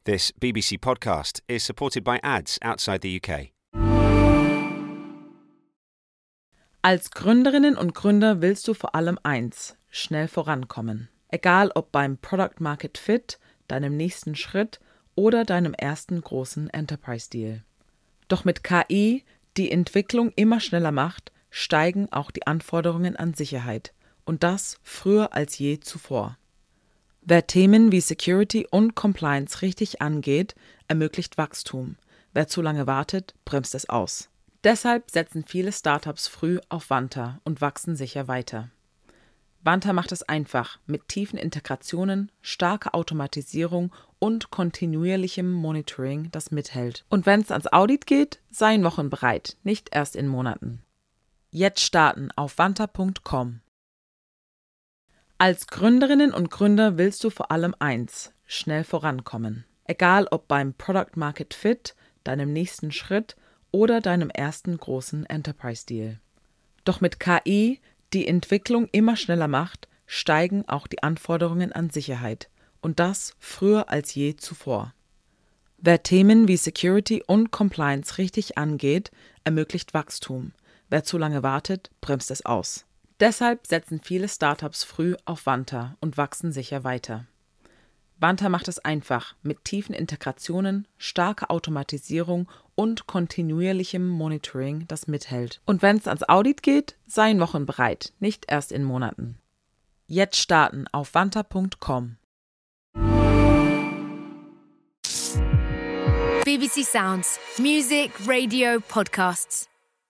This BBC podcast is supported by ads outside the UK. Als Gründerinnen und Gründer willst du vor allem eins: schnell vorankommen. Egal ob beim Product Market Fit, deinem nächsten Schritt oder deinem ersten großen Enterprise-Deal. Doch mit KI, die Entwicklung immer schneller macht, steigen auch die Anforderungen an Sicherheit. Und das früher als je zuvor. Wer Themen wie Security und Compliance richtig angeht, ermöglicht Wachstum. Wer zu lange wartet, bremst es aus. Deshalb setzen viele Startups früh auf Vanta und wachsen sicher weiter. Vanta macht es einfach mit tiefen Integrationen, starker Automatisierung und kontinuierlichem Monitoring, das mithält. Und wenn es ans Audit geht, sei in Wochen bereit, nicht erst in Monaten. Jetzt starten auf vanta.com. Als Gründerinnen und Gründer willst du vor allem eins: schnell vorankommen. Egal ob beim Product Market Fit, deinem nächsten Schritt oder deinem ersten großen Enterprise-Deal. Doch mit KI, die Entwicklung immer schneller macht, steigen auch die Anforderungen an Sicherheit. Und das früher als je zuvor. Wer Themen wie Security und Compliance richtig angeht, ermöglicht Wachstum. Wer zu lange wartet, bremst es aus. Deshalb setzen viele Startups früh auf Vanta und wachsen sicher weiter. Vanta macht es einfach mit tiefen Integrationen, starker Automatisierung und kontinuierlichem Monitoring, das mithält. Und wenn es ans Audit geht, sei in Wochen bereit, nicht erst in Monaten. Jetzt starten auf vanta.com. BBC Sounds. Music, radio, podcasts.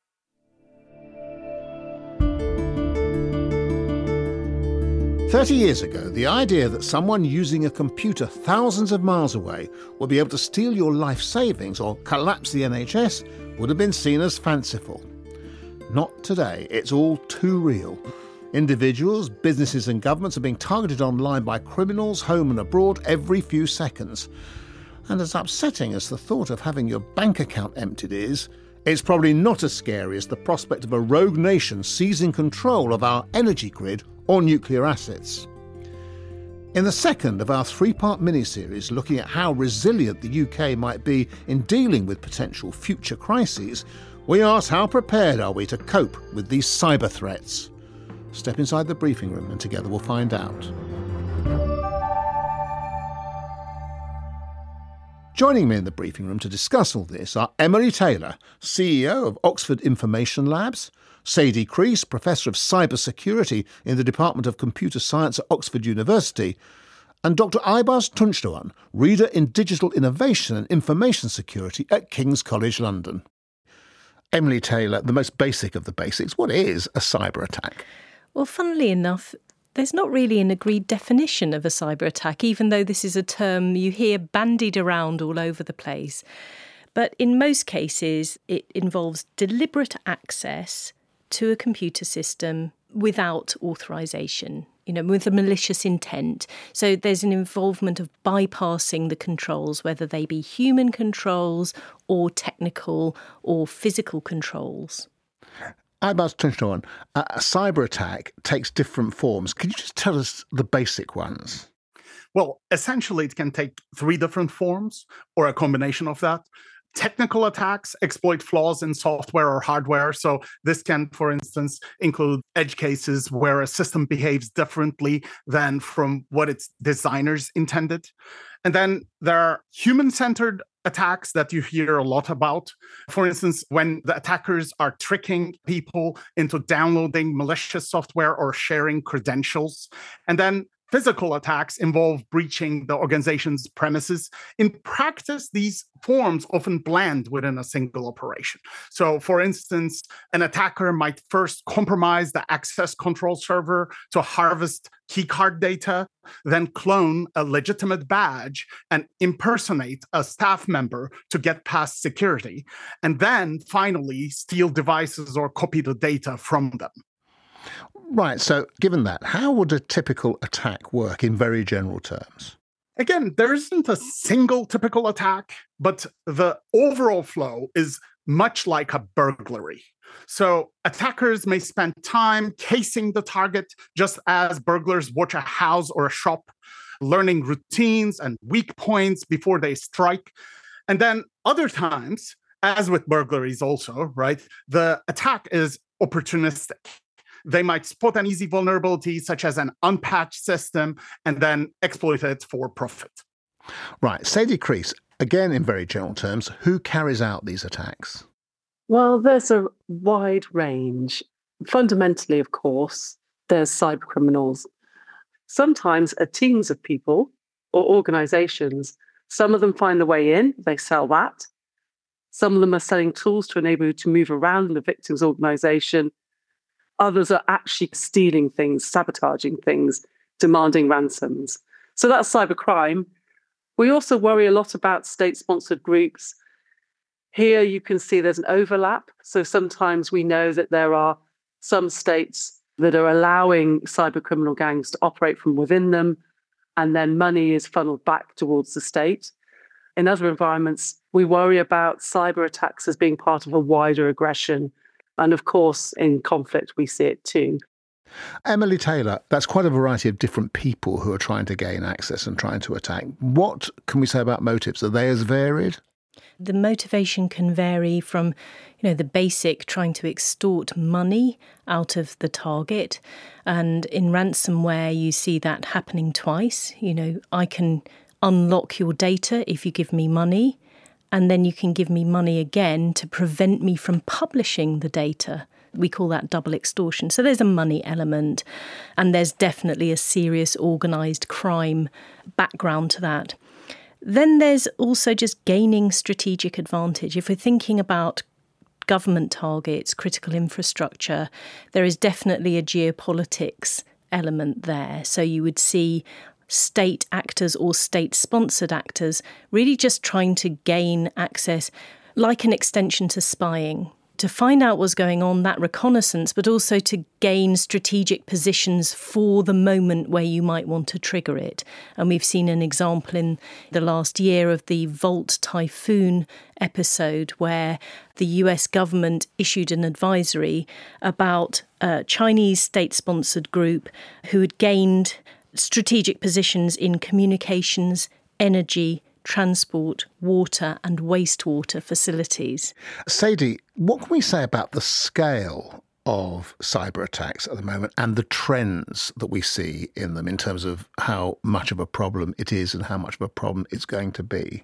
"30 years ago, the idea that someone using a computer thousands of miles away would be able to steal your life savings or collapse the NHS would have been seen as fanciful. Not today. It's all too real. Individuals, businesses and governments are being targeted online by criminals home and abroad every few seconds. And as upsetting as the thought of having your bank account emptied is, it's probably not as scary as the prospect of a rogue nation seizing control of our energy grid or nuclear assets. In the second of our three-part mini-series looking at how resilient the UK might be in dealing with potential future crises, we ask how prepared are we to cope with these cyber threats? Step inside the briefing room and together we'll find out. Joining me in the briefing room to discuss all this are Emily Taylor, CEO of Oxford Information Labs, Sadie Creese, Professor of Cyber Security in the Department of Computer Science at Oxford University, and Dr Aybaz Tunçdoğan, Reader in Digital Innovation and Information Security at King's College London. Emily Taylor, the most basic of the basics, what is a cyber attack? Well, funnily enough, there's not really an agreed definition of a cyber attack, even though this is a term you hear bandied around all over the place. But in most cases, it involves deliberate access to a computer system without authorization, with a malicious intent. So there's an involvement of bypassing the controls, whether they be human controls or technical or physical controls. Aybaz Tunçdoğan, a cyber attack takes different forms. Could you just tell us the basic ones? Well, essentially, it can take three different forms or a combination of that. Technical attacks exploit flaws in software or hardware. So this can, for instance, include edge cases where a system behaves differently than from what its designers intended. And then there are human-centered attacks that you hear a lot about. For instance, when the attackers are tricking people into downloading malicious software or sharing credentials. And then physical attacks involve breaching the organization's premises. In practice, these forms often blend within a single operation. So, for instance, an attacker might first compromise the access control server to harvest keycard data, then clone a legitimate badge and impersonate a staff member to get past security, and then finally steal devices or copy the data from them. Right, so given that, how would a typical attack work in very general terms? Again, there isn't a single typical attack, but the overall flow is much like a burglary. So attackers may spend time casing the target just as burglars watch a house or a shop. learning routines and weak points before they strike. And then other times, as with burglaries also, right, the attack is opportunistic. They might spot an easy vulnerability, such as an unpatched system, and then exploit it for profit. Right. Sadie Creese, again in very general terms, who carries out these attacks? Well, there's a wide range. Fundamentally, of course, there's cybercriminals. Sometimes teams of people or organizations, some of them find the way in, they sell that. Some of them are selling tools to enable you to move around the victim's organization. Others are actually stealing things, sabotaging things, demanding ransoms. So that's cybercrime. We also worry a lot about state-sponsored groups. Here you can see there's an overlap. So sometimes we know that there are some states that are allowing cybercriminal gangs to operate from within them, and then money is funneled back towards the state. In other environments, we worry about cyber attacks as being part of a wider aggression. And of course, in conflict, we see it too. Emily Taylor, that's quite a variety of different people who are trying to gain access and trying to attack. What can we say about motives? Are they as varied? The motivation can vary from, the basic trying to extort money out of the target. And in ransomware, you see that happening twice. I can unlock your data if you give me money, and then you can give me money again to prevent me from publishing the data. We call that double extortion. So there's a money element, and there's definitely a serious organised crime background to that. Then there's also just gaining strategic advantage. If we're thinking about government targets, critical infrastructure, there is definitely a geopolitics element there. So you would see state actors or state-sponsored actors really just trying to gain access, like an extension to spying, to find out what's going on, that reconnaissance, but also to gain strategic positions for the moment where you might want to trigger it. And we've seen an example in the last year of the Volt Typhoon episode, where the US government issued an advisory about a Chinese state-sponsored group who had gained strategic positions in communications, energy, transport, water and wastewater facilities. Sadie, what can we say about the scale of cyber attacks at the moment and the trends that we see in them in terms of how much of a problem it is and how much of a problem it's going to be?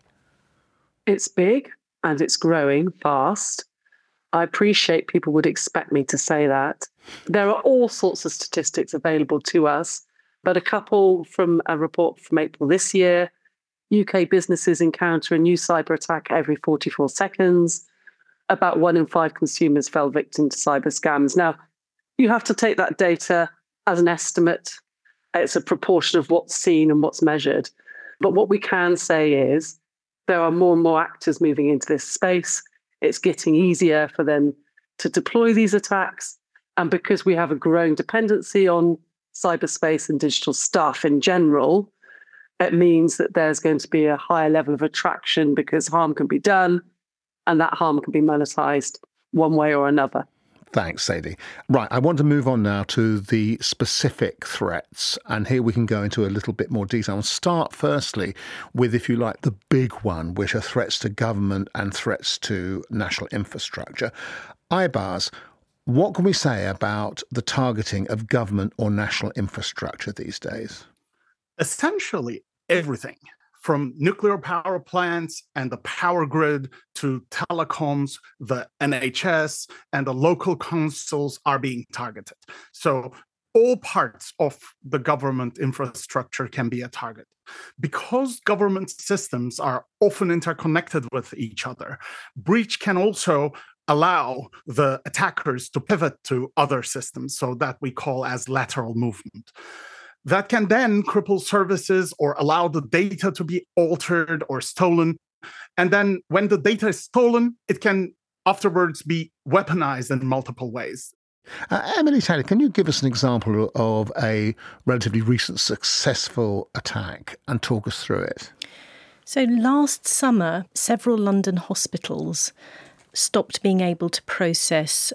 It's big and it's growing fast. I appreciate people would expect me to say that. There are all sorts of statistics available to us, but a couple from a report from April this year. UK businesses encounter a new cyber attack every 44 seconds. About 1 in 5 consumers fell victim to cyber scams. Now, you have to take that data as an estimate. It's a proportion of what's seen and what's measured. But what we can say is there are more and more actors moving into this space. It's getting easier for them to deploy these attacks. And because we have a growing dependency on cyberspace and digital stuff in general, it means that there's going to be a higher level of attraction because harm can be done and that harm can be monetized one way or another. Thanks, Sadie. Right, I want to move on now to the specific threats, and here we can go into a little bit more detail. I'll start firstly with, if you like, the big one, which are threats to government and threats to national infrastructure. Ibars, what can we say about the targeting of government or national infrastructure these days? Essentially, everything from nuclear power plants and the power grid to telecoms, the NHS and the local councils are being targeted. So all parts of the government infrastructure can be a target. Because government systems are often interconnected with each other, breach can also allow the attackers to pivot to other systems, so that we call as lateral movement. That can then cripple services or allow the data to be altered or stolen. And then when the data is stolen, it can afterwards be weaponized in multiple ways. Emily Taylor, can you give us an example of a relatively recent successful attack and talk us through it? So last summer, several London hospitals stopped being able to process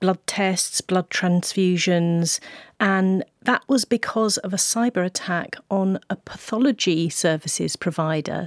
blood tests, blood transfusions, and that was because of a cyber attack on a pathology services provider,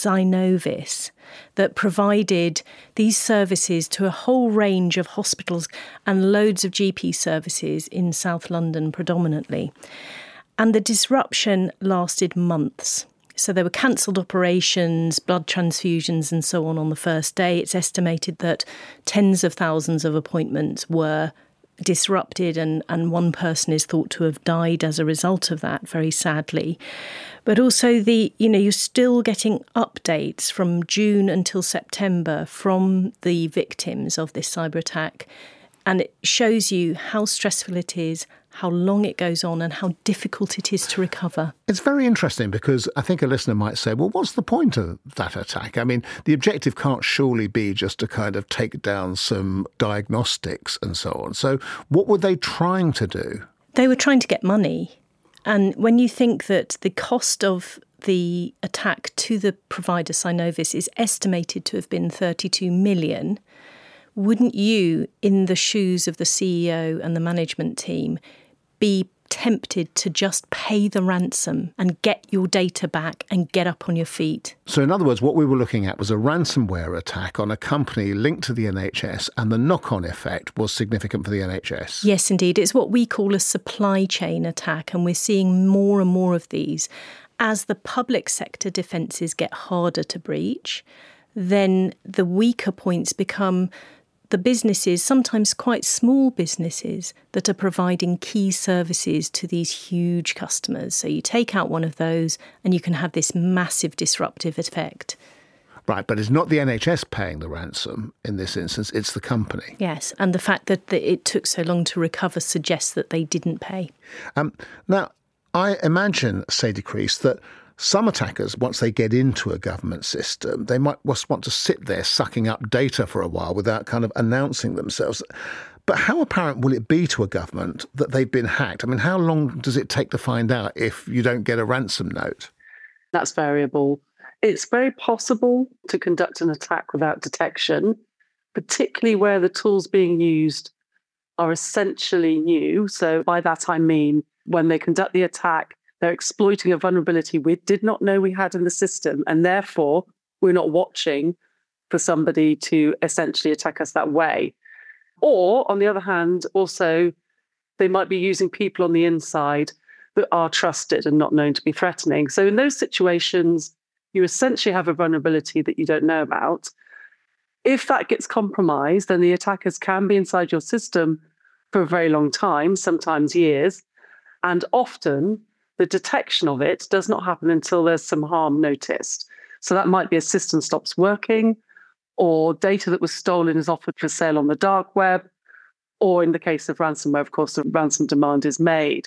Synovis, that provided these services to a whole range of hospitals and loads of GP services in South London predominantly. And the disruption lasted months. So there were cancelled operations, blood transfusions and so on the first day. It's estimated that tens of thousands of appointments were disrupted and one person is thought to have died as a result of that, very sadly. But also you're still getting updates from June until September from the victims of this cyber attack. And it shows you how stressful it is, how long it goes on and how difficult it is to recover. It's very interesting because I think a listener might say, well, what's the point of that attack? I mean, the objective can't surely be just to kind of take down some diagnostics and so on. So what were they trying to do? They were trying to get money. And when you think that the cost of the attack to the provider Synovis is estimated to have been 32 million, wouldn't you, in the shoes of the CEO and the management team, be tempted to just pay the ransom and get your data back and get up on your feet? So in other words, what we were looking at was a ransomware attack on a company linked to the NHS, and the knock-on effect was significant for the NHS. Yes, indeed. It's what we call a supply chain attack, and we're seeing more and more of these. As the public sector defences get harder to breach, then the weaker points become the businesses, sometimes quite small businesses, that are providing key services to these huge customers. So you take out one of those and you can have this massive disruptive effect. Right, but it's not the NHS paying the ransom in this instance, it's the company. Yes, and the fact that it took so long to recover suggests that they didn't pay. Now, I imagine, Sadie Creese, that some attackers, once they get into a government system, they might just want to sit there sucking up data for a while without kind of announcing themselves. But how apparent will it be to a government that they've been hacked? I mean, how long does it take to find out if you don't get a ransom note? That's variable. It's very possible to conduct an attack without detection, particularly where the tools being used are essentially new. So by that I mean when they conduct the attack, they're exploiting a vulnerability we did not know we had in the system, and therefore we're not watching for somebody to essentially attack us that way. Or, on the other hand, also, they might be using people on the inside that are trusted and not known to be threatening. So in those situations, you essentially have a vulnerability that you don't know about. If that gets compromised, then the attackers can be inside your system for a very long time, sometimes years, and often the detection of it does not happen until there's some harm noticed. So that might be a system stops working, or data that was stolen is offered for sale on the dark web, or in the case of ransomware, of course, the ransom demand is made.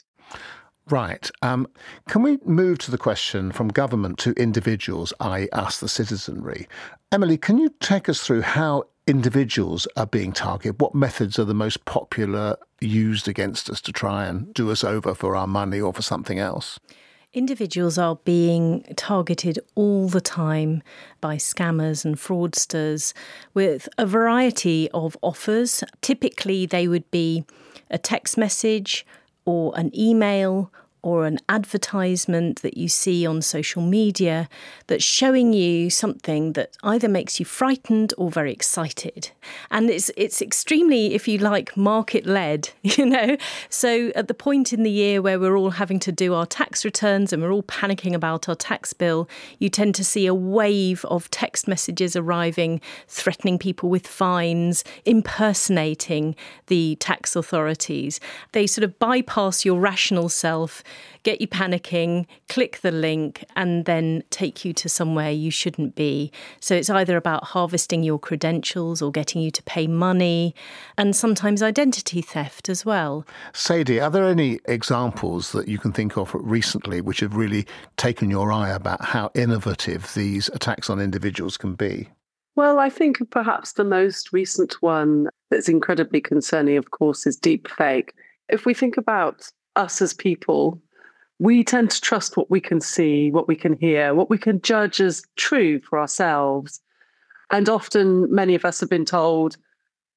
Right. Can we move to the question from government to individuals, i.e. us, the citizenry? Emily, can you take us through how individuals are being targeted? What methods are the most popular used against us to try and do us over for our money or for something else? Individuals are being targeted all the time by scammers and fraudsters with a variety of offers. Typically, they would be a text message or an email or an advertisement that you see on social media that's showing you something that either makes you frightened or very excited. And it's extremely, if you like, market-led, you know. So at the point in the year where we're all having to do our tax returns and we're all panicking about our tax bill, you tend to see a wave of text messages arriving, threatening people with fines, impersonating the tax authorities. They sort of bypass your rational self, get you panicking, click the link, and then take you to somewhere you shouldn't be. So it's either about harvesting your credentials or getting you to pay money, and sometimes identity theft as well. Sadie, are there any examples that you can think of recently which have really taken your eye about how innovative these attacks on individuals can be? Well, I think perhaps the most recent one that's incredibly concerning, of course, is deepfake. If we think about us as people, we tend to trust what we can see, what we can hear, what we can judge as true for ourselves. And often many of us have been told,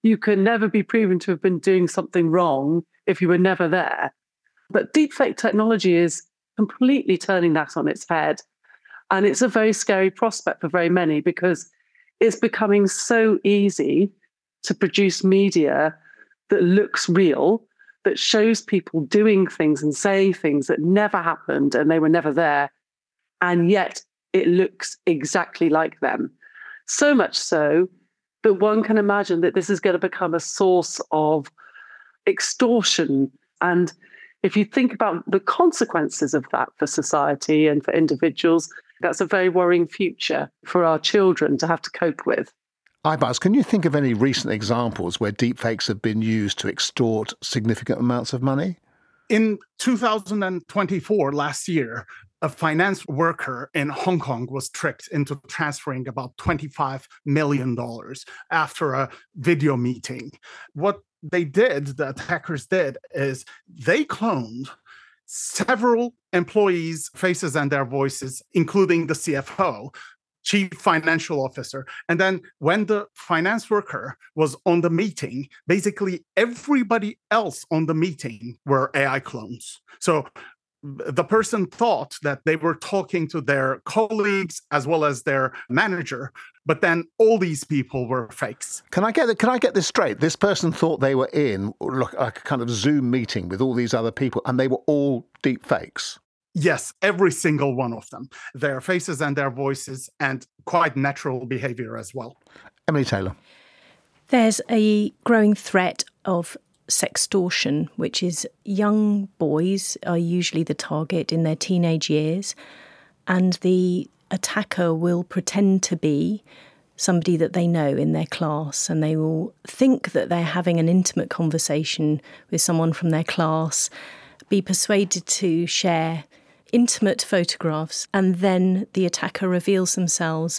You can never be proven to have been doing something wrong if you were never there. But deepfake technology is completely turning that on its head. And it's a very scary prospect for very many because it's becoming so easy to produce media that looks real, that shows people doing things and saying things that never happened and they were never there. And yet it looks exactly like them. So much so that one can imagine that this is going to become a source of extortion. And if you think about the consequences of that for society and for individuals, that's a very worrying future for our children to have to cope with. Ibars, can you think of any recent examples where deepfakes have been used to extort significant amounts of money? In 2024, last year, a finance worker in Hong Kong was tricked into transferring about $25 million after a video meeting. What they did, the attackers did, is they cloned several employees' faces and their voices, including the CFO, Chief Financial Officer. And then when the finance worker was on the meeting, basically everybody else on the meeting were AI clones. So the person thought that they were talking to their colleagues as well as their manager, but then all these people were fakes. Can I get this straight? This person thought they were in like a kind of Zoom meeting with all these other people, and they were all deep fakes. Yes, every single one of them. Their faces and their voices, and quite natural behavior as well. Emily Taylor. There's a growing threat of sextortion, which is young boys are usually the target in their teenage years, and the attacker will pretend to be somebody that they know in their class, and they will think that they're having an intimate conversation with someone from their class, be persuaded to share intimate photographs, and then the attacker reveals themselves.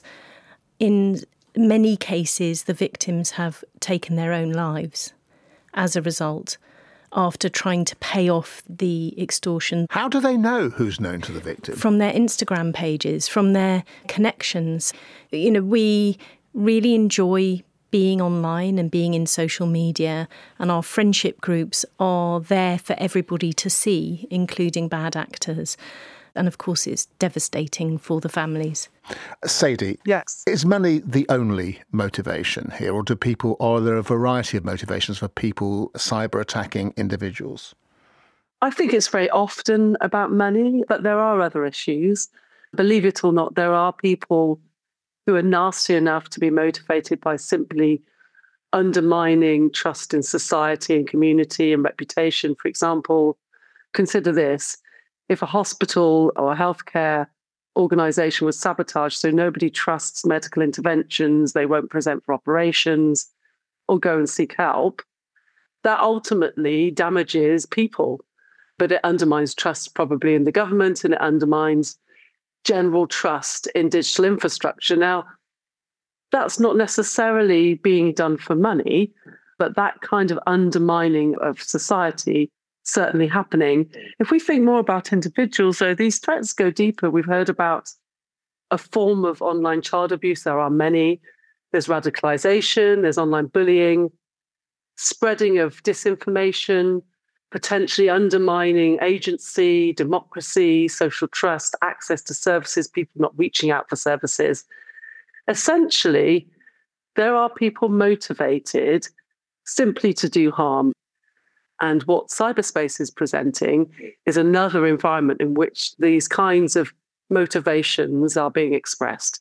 In many cases, the victims have taken their own lives as a result, after trying to pay off the extortion. How do they know who's known to the victim? From their Instagram pages, from their connections. You know, we really enjoy being online and being in social media, and our friendship groups are there for everybody to see, including bad actors. And of course, it's devastating for the families. Sadie, yes. Is money the only motivation here, or are there a variety of motivations for people cyber attacking individuals? I think it's very often about money, but there are other issues. Believe it or not, there are people who are nasty enough to be motivated by simply undermining trust in society and community and reputation. For example, consider this. If a hospital or a healthcare organisation was sabotaged, so nobody trusts medical interventions, they won't present for operations or go and seek help, that ultimately damages people. But it undermines trust probably in the government, and it undermines general trust in digital infrastructure. Now, that's not necessarily being done for money, but that kind of undermining of society certainly happening. If we think more about individuals, though, these threats go deeper. We've heard about a form of online child abuse. There are many. There's radicalization, there's online bullying, spreading of disinformation, potentially undermining agency, democracy, social trust, access to services, people not reaching out for services. Essentially, there are people motivated simply to do harm. And what cyberspace is presenting is another environment in which these kinds of motivations are being expressed.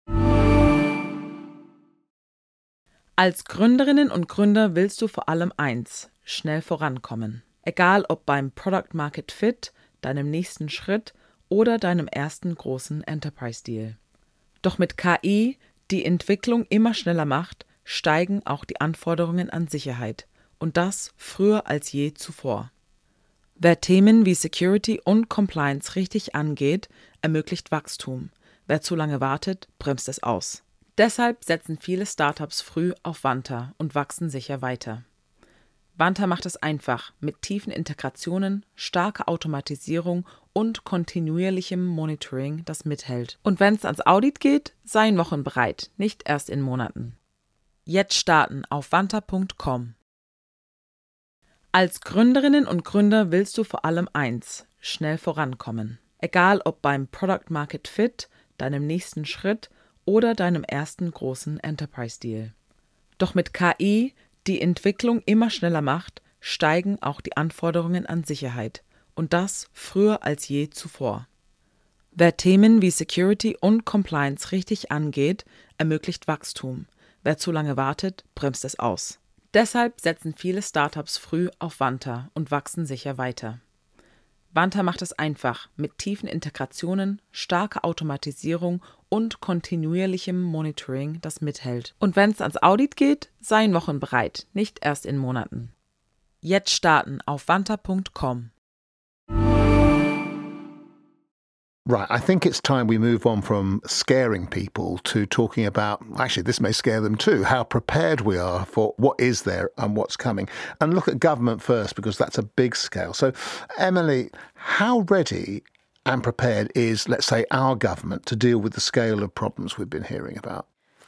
Als Gründerinnen und Gründer willst du vor allem eins: schnell vorankommen. Egal ob beim Product Market Fit, deinem nächsten Schritt oder deinem ersten großen Enterprise-Deal. Doch mit KI, die Entwicklung immer schneller macht, steigen auch die Anforderungen an Sicherheit. Und das früher als je zuvor. Wer Themen wie Security und Compliance richtig angeht, ermöglicht Wachstum. Wer zu lange wartet, bremst es aus. Deshalb setzen viele Startups früh auf Vanta und wachsen sicher weiter. Vanta macht es einfach, mit tiefen Integrationen, starker Automatisierung und kontinuierlichem Monitoring, das mithält. Und wenn es ans Audit geht, seien Wochen bereit, nicht erst in Monaten. Jetzt starten auf vanta.com. Als Gründerinnen und Gründer willst du vor allem eins: schnell vorankommen. Egal ob beim Product Market Fit, deinem nächsten Schritt oder deinem ersten großen Enterprise-Deal. Doch mit KI, die Entwicklung immer schneller macht, steigen auch die Anforderungen an Sicherheit. Und das früher als je zuvor. Wer Themen wie Security und Compliance richtig angeht, ermöglicht Wachstum. Wer zu lange wartet, bremst es aus. Deshalb setzen viele Startups früh auf Vanta und wachsen sicher weiter. Vanta macht es einfach mit tiefen Integrationen, starker Automatisierung und kontinuierlichem Monitoring, das mithält. Und wenn es ans Audit geht, sei in Wochen bereit, nicht erst in Monaten. Jetzt starten auf vanta.com. Right, I think it's time we move on from scaring people to talking about, actually this may scare them too, how prepared we are for what is there and what's coming. And look at government first, because that's a big scale. So, Emily, how ready and prepared is, let's say, our government to deal with the scale of problems we've been hearing about?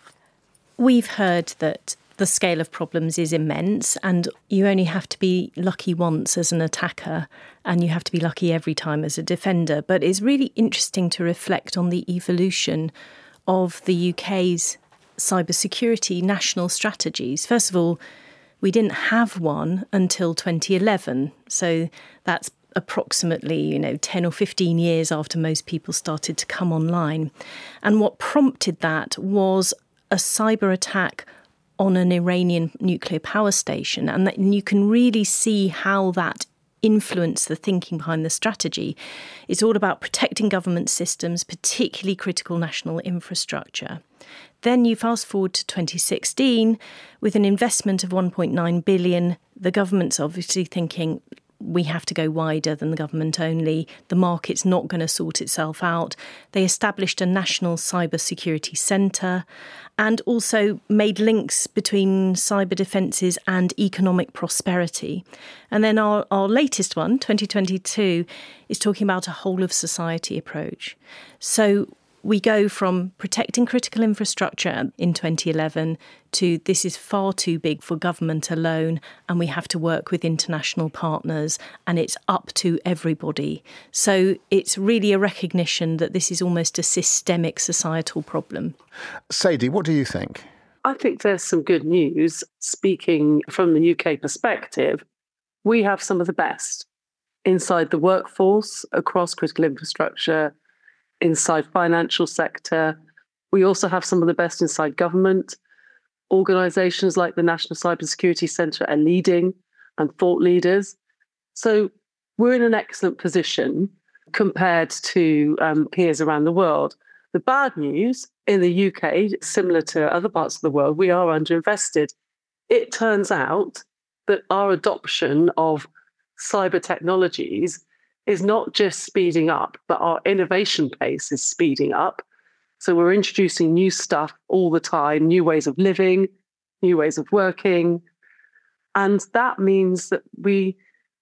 We've heard that the scale of problems is immense, and you only have to be lucky once as an attacker, and you have to be lucky every time as a defender. But it's really interesting to reflect on the evolution of the UK's cybersecurity national strategies. First of all, we didn't have one until 2011, so that's approximately 10 or 15 years after most people started to come online. And what prompted that was a cyber attack on an Iranian nuclear power station. And you can really see how that influenced the thinking behind the strategy. It's all about protecting government systems, particularly critical national infrastructure. Then you fast forward to 2016, with an investment of 1.9 billion. The government's obviously thinking, we have to go wider than the government only. The market's not going to sort itself out. They established a national cybersecurity centre and also made links between cyber defences and economic prosperity. And then our latest one, 2022, is talking about a whole-of-society approach. So we go from protecting critical infrastructure in 2011 to this is far too big for government alone, and we have to work with international partners, and it's up to everybody. So it's really a recognition that this is almost a systemic societal problem. Sadie, what do you think? I think there's some good news. Speaking from the UK perspective, we have some of the best inside the workforce, across critical infrastructure, inside financial sector. We also have some of the best inside government. Organisations like the National Cybersecurity Centre are leading and thought leaders. So we're in an excellent position compared to peers around the world. The bad news in the UK, similar to other parts of the world, we are underinvested. It turns out that our adoption of cyber technologies is not just speeding up, but our innovation pace is speeding up. So we're introducing new stuff all the time, new ways of living, new ways of working. And that means that we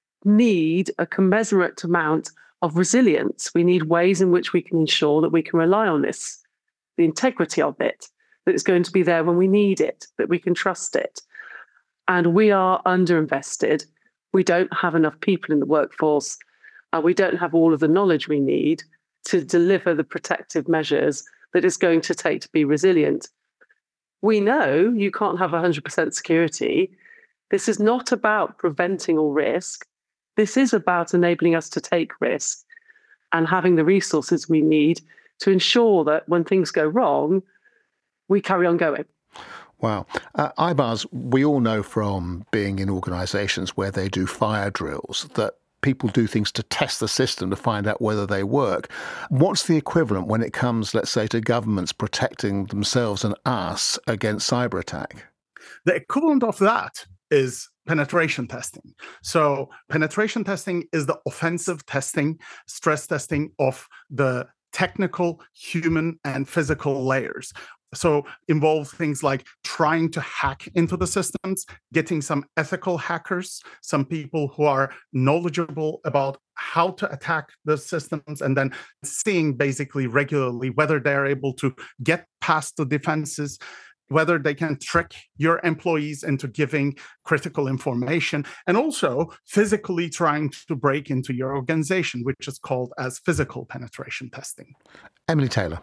need a commensurate amount of resilience. We need ways in which we can ensure that we can rely on this, the integrity of it, that it's going to be there when we need it, that we can trust it. And we are underinvested. We don't have enough people in the workforce. We don't have all of the knowledge we need to deliver the protective measures that it's going to take to be resilient. We know you can't have 100% security. This is not about preventing all risk. This is about enabling us to take risk and having the resources we need to ensure that when things go wrong, we carry on going. Wow. Ibars, we all know from being in organisations where they do fire drills that people do things to test the system to find out whether they work. What's the equivalent when it comes, let's say, to governments protecting themselves and us against cyber attack? The equivalent of that is penetration testing. So penetration testing is the offensive testing, stress testing of the technical, human, and physical layers. So involve things like trying to hack into the systems, getting some ethical hackers, some people who are knowledgeable about how to attack the systems, and then seeing basically regularly whether they're able to get past the defenses. whether they can trick your employees into giving critical information, and also physically trying to break into your organization, which is called as physical penetration testing. Emily Taylor.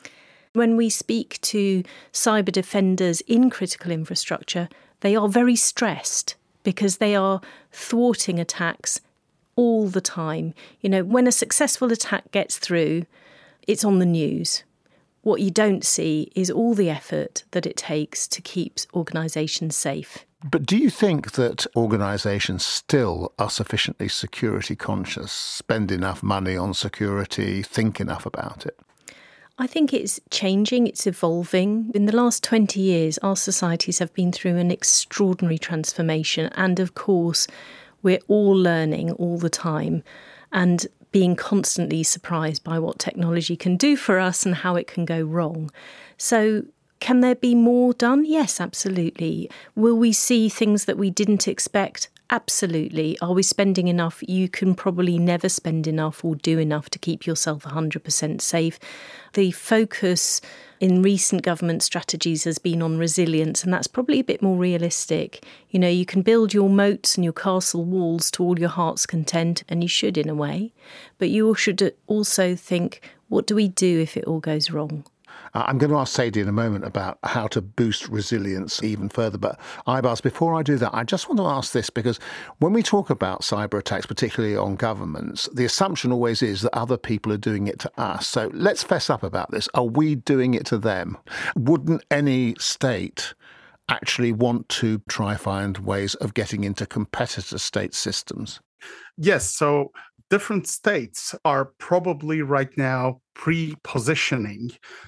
When we speak to cyber defenders in critical infrastructure, they are very stressed because they are thwarting attacks all the time. You know, when a successful attack gets through, it's on the news. What you don't see is all the effort that it takes to keep organisations safe. But do you think that organisations still are sufficiently security conscious, spend enough money on security, think enough about it? I think it's changing, it's evolving. In the last 20 years, our societies have been through an extraordinary transformation. And of course, we're all learning all the time and being constantly surprised by what technology can do for us and how it can go wrong. So can there be more done? Yes, absolutely. Will we see things that we didn't expect? Absolutely. Are we spending enough? You can probably never spend enough or do enough to keep yourself 100% safe. The focus in recent government strategies has been on resilience, and that's probably a bit more realistic. You know, you can build your moats and your castle walls to all your heart's content, and you should in a way, but you should also think, what do we do if it all goes wrong? I'm going to ask Sadie in a moment about how to boost resilience even further. But Ibars, before I do that, I just want to ask this, because when we talk about cyber attacks, particularly on governments, the assumption always is that other people are doing it to us. So let's fess up about this. Are we doing it to them? Wouldn't any state actually want to try find ways of getting into competitor state systems? Yes. So different states are probably right now pre-positioning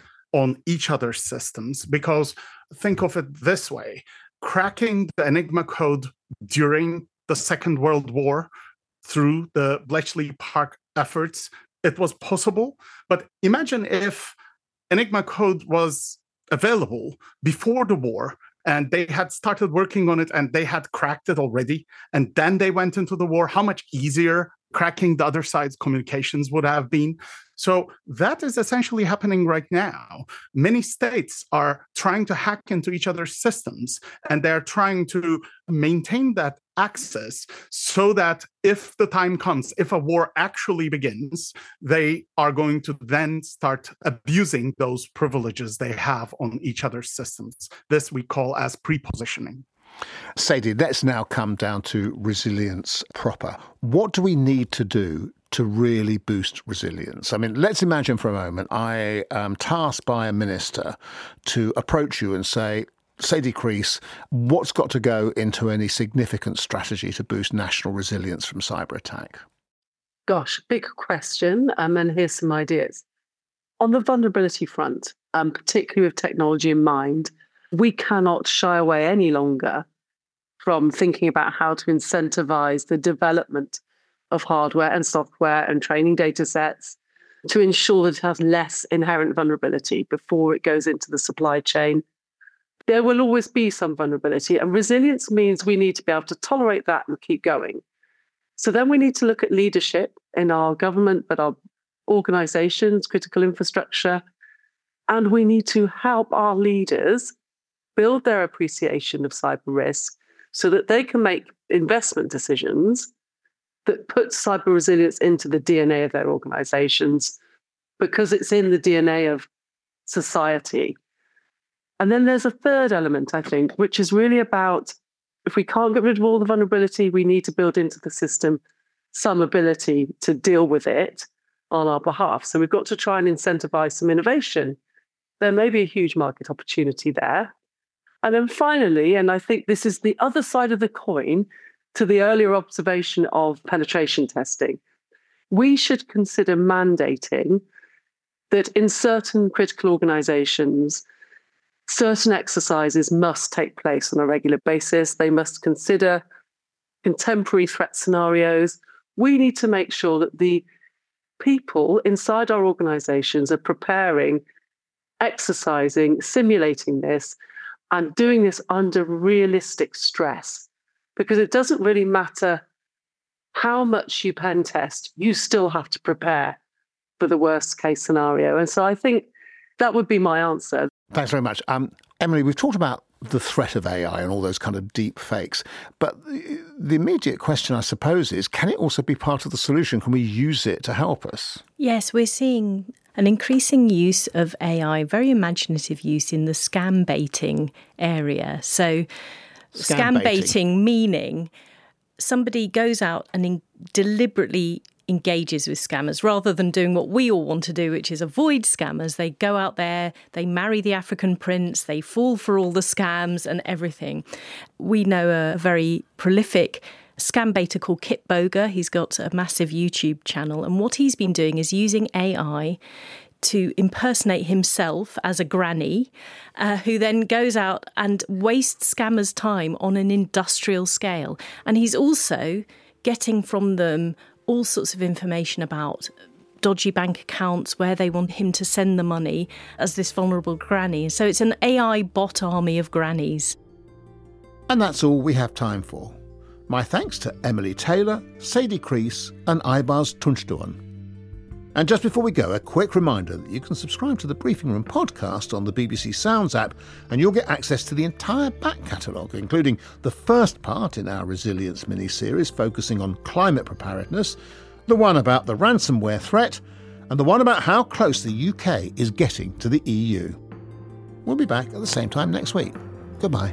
on each other's systems, because think of it this way: cracking the Enigma code during the Second World War through the Bletchley Park efforts, it was possible. But imagine if Enigma code was available before the war and they had started working on it and they had cracked it already, and then they went into the war, how much easier cracking the other side's communications would have been. So that is essentially happening right now. Many states are trying to hack into each other's systems, and they're trying to maintain that access so that if the time comes, if a war actually begins, they are going to then start abusing those privileges they have on each other's systems. This we call as pre-positioning. Sadie, let's now come down to resilience proper. What do we need to do to really boost resilience? I mean, let's imagine for a moment I am tasked by a minister to approach you and say, Sadie Creese, what's got to go into any significant strategy to boost national resilience from cyber attack? Gosh, big question. And here's some ideas. On the vulnerability front, particularly with technology in mind, we cannot shy away any longer from thinking about how to incentivize the development of hardware and software and training data sets to ensure that it has less inherent vulnerability before it goes into the supply chain. There will always be some vulnerability, and resilience means we need to be able to tolerate that and keep going. So then we need to look at leadership in our government, but our organizations, critical infrastructure, and we need to help our leaders build their appreciation of cyber risk so that they can make investment decisions that put cyber resilience into the DNA of their organizations, because it's in the DNA of society. And then there's a third element, I think, which is really about, if we can't get rid of all the vulnerability, we need to build into the system some ability to deal with it on our behalf. So we've got to try and incentivize some innovation. There may be a huge market opportunity there. And then finally, and I think this is the other side of the coin to the earlier observation of penetration testing, we should consider mandating that in certain critical organizations, certain exercises must take place on a regular basis. They must consider contemporary threat scenarios. We need to make sure that the people inside our organizations are preparing, exercising, simulating this, and doing this under realistic stress. Because it doesn't really matter how much you pen test, you still have to prepare for the worst case scenario. And so I think that would be my answer. Thanks very much. Emily, we've talked about the threat of AI and all those kind of deep fakes, but the immediate question, I suppose, is can it also be part of the solution? Can we use it to help us? Yes, we're seeing an increasing use of AI, very imaginative use in the scam baiting area. So scam baiting meaning somebody goes out and deliberately engages with scammers rather than doing what we all want to do, which is avoid scammers. They go out there, they marry the African prince, they fall for all the scams and everything. We know a very prolific scam baiter called Kit Boga. He's got a massive YouTube channel, and what he's been doing is using AI to impersonate himself as a granny who then goes out and wastes scammers' time on an industrial scale. And he's also getting from them all sorts of information about dodgy bank accounts, where they want him to send the money as this vulnerable granny. So it's an AI bot army of grannies. And that's all we have time for. My thanks to Emily Taylor, Sadie Creese and Aybaz Tunçdoğan. And just before we go, a quick reminder that you can subscribe to the Briefing Room podcast on the BBC Sounds app, and you'll get access to the entire back catalogue, including the first part in our Resilience mini-series focusing on climate preparedness, the one about the ransomware threat, and the one about how close the UK is getting to the EU. We'll be back at the same time next week. Goodbye.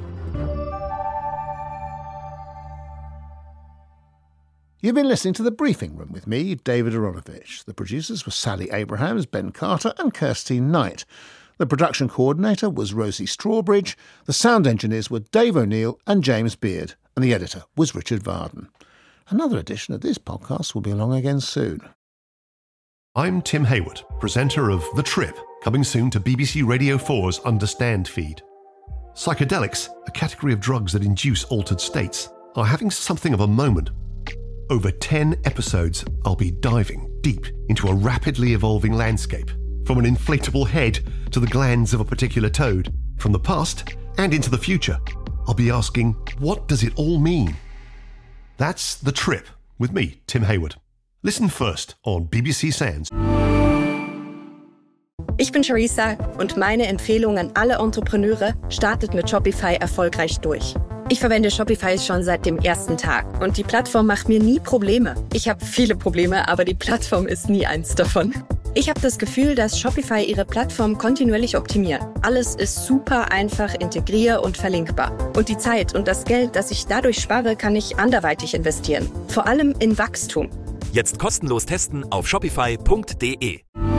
You've been listening to The Briefing Room with me, David Aronovich. The producers were Sally Abrahams, Ben Carter and Kirsty Knight. The production coordinator was Rosie Strawbridge. The sound engineers were Dave O'Neill and James Beard. And the editor was Richard Varden. Another edition of this podcast will be along again soon. I'm Tim Hayward, presenter of The Trip, coming soon to BBC Radio 4's Understand feed. Psychedelics, a category of drugs that induce altered states, are having something of a moment. Over 10 episodes, I'll be diving deep into a rapidly evolving landscape, from an inflatable head to the glands of a particular toad, from the past and into the future. I'll be asking, what does it all mean? That's The Trip, with me, Tim Hayward. Listen first on BBC Sounds. Ich bin Charissa und meine Empfehlung an alle Entrepreneure: startet mit Shopify erfolgreich durch. Ich verwende Shopify schon seit dem ersten Tag und die Plattform macht mir nie Probleme. Ich habe viele Probleme, aber die Plattform ist nie eins davon. Ich habe das Gefühl, dass Shopify ihre Plattform kontinuierlich optimiert. Alles ist super einfach integrier- und verlinkbar. Und die Zeit und das Geld, das ich dadurch spare, kann ich anderweitig investieren. Vor allem in Wachstum. Jetzt kostenlos testen auf shopify.de.